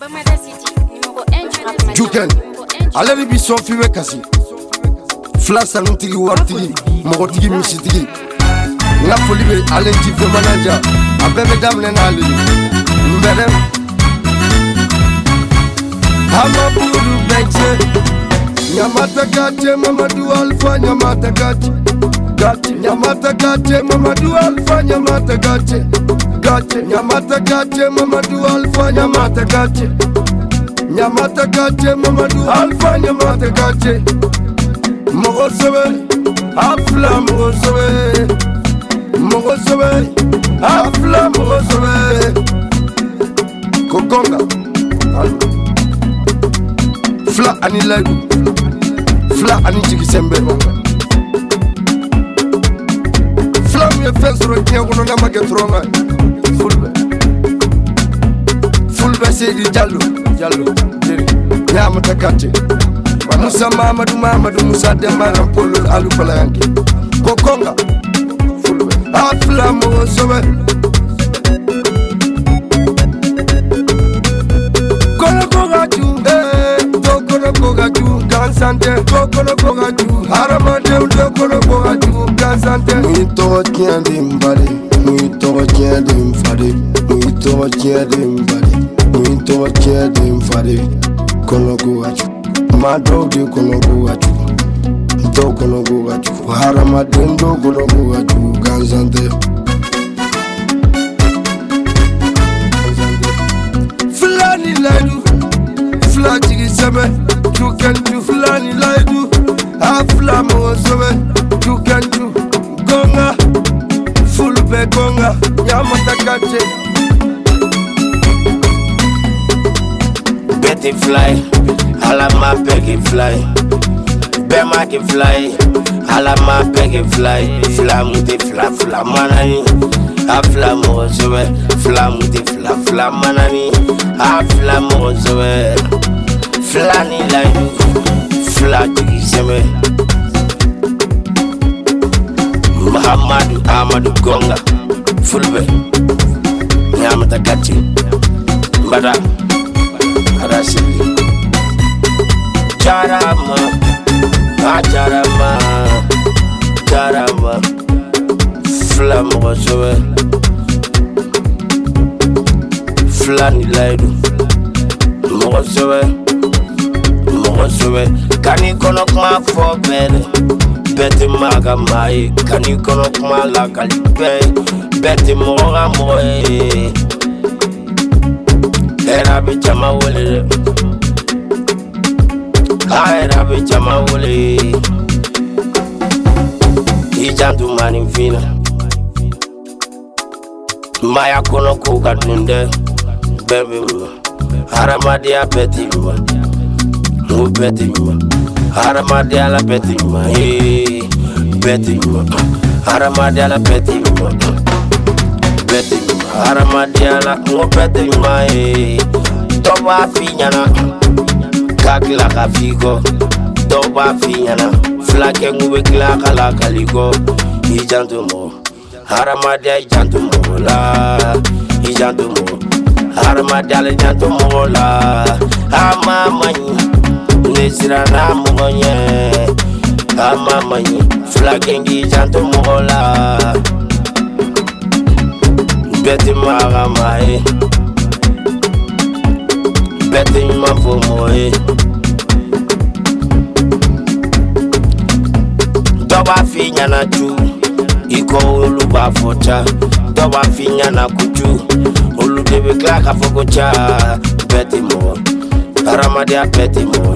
Juken, allez bi son filmé kasi. Flasa nuntigi wartigi, mogotigi misitigi. Na foli be ale jife manager, abebe damne na ali. Mbedem. Hama buru beche. Nyamata gache Mamadou Alpha nyamata gache. Gache nyamata gache Mamadou Alpha nyamata gache. Gache nyamata gache Mamadou Alpha nyamata gache. Nyamata gache Mamadou Alpha nyamata gache. Mogosobe afla mogosobe. Mogosobe afla mogosobe. Kokonga Fla ani legu Fla ani jigisembe Fla mi fensoro nyagono na magetronga Fulbe Seydi Diallo diri nyamata kate Musa Mamadou Musa Demba Polo Alu Palayanke Kokonga Fulbe afla mo sobe Sante kokono kogaju aramade kokono kogaju kansante muito tiende mbale muito tiende mfade muito tiende mbale muito tiende mfade kono kogaju madode kono kogaju to kono kogaju aramade kono kogaju kansante flani ladu flati sebe you can do flani laidu afla mozobe you can do gonga fulbe gonga nyamata kache Betty fly alama pegi fly bema ki fly alama pegi fly flamuti fla manani afla mozobe flamuti fla manani afla mozobe Flani laidu, flati seme Muhammadu Ahmadu Gonga Fulbe Nyamata Gachi Mbada Arasili Jarama Jarama Flamu Sowe Flani laidu Mosowe Kani kono kuma fo bele Beti maga mai Kani kono kuma la kalipe Beti moga moe Era bichama wole Era bichama wole Ijantu mani fina Maya kono kuka dunde Bebe Haramadia beti mwa Betima, Haramadiala Betima, Betima, Haramadiala Betima, Betima, Haramadiala, Betima, Toba Finyana, Kakila Kafigo, Toba Finyana, Flaking with Lakala Caligo, Ijantumo, Haramadia Jantumola, Ijantumo, Haramadiala Jantumola, Amamani. Nesira na monye amamanyi flakengi janto mola beti maramae beti mafomoe doba finya na ju iko oluba focha doba finya na kuju oludebe klaka fokocha beti mo Haramadia beti mo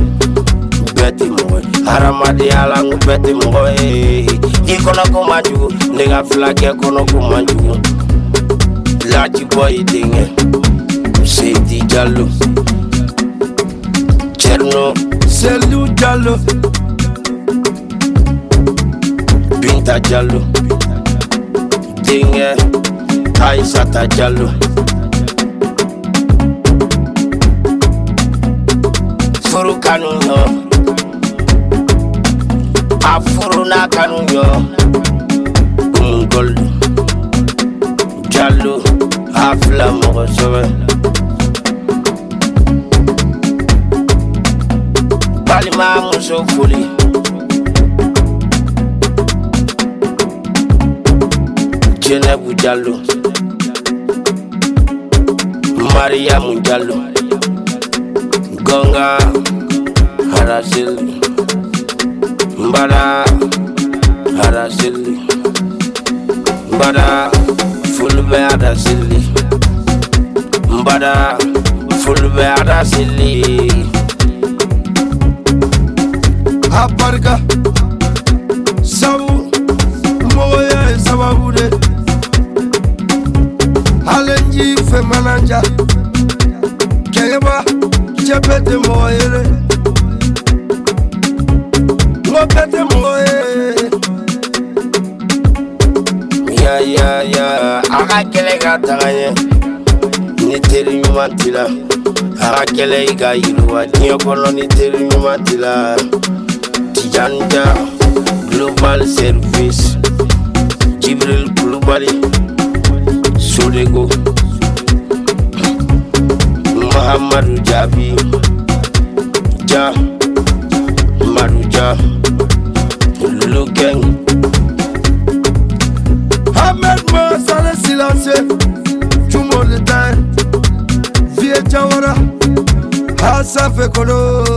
Haramadia langu beti mo Ikono kumaju Nega flake kono kumaju Lachi boy dinge Seydi Diallo Cherno Selu Diallo Binta Diallo Dinge Aisata Diallo Furu kanunyo Afuru na kanunyo Gold Diallo Afla mogosobe so fully. Jenebu Jallo, Maria Munjallo, Gonga Harasil, Mbada Harasil, Mbada Fulbe Harasil, Mbada Fulbe Harasil. Aparka Sabu Moya Sababude Alenji Femananja Kayaba Chepete Moere Lopete Moe Ya Aga kele gatanye Ni teri nyumantila Aga kele iga iluwa Niyo kono ni teri nyumantila Tijanja Global Service Jibril Kulubali Sodego Muhammadu Jabi Ja Maruja Lukeng Ahmed Masale Silence Tumo de Tan Vie Jawara Hasa Fekolo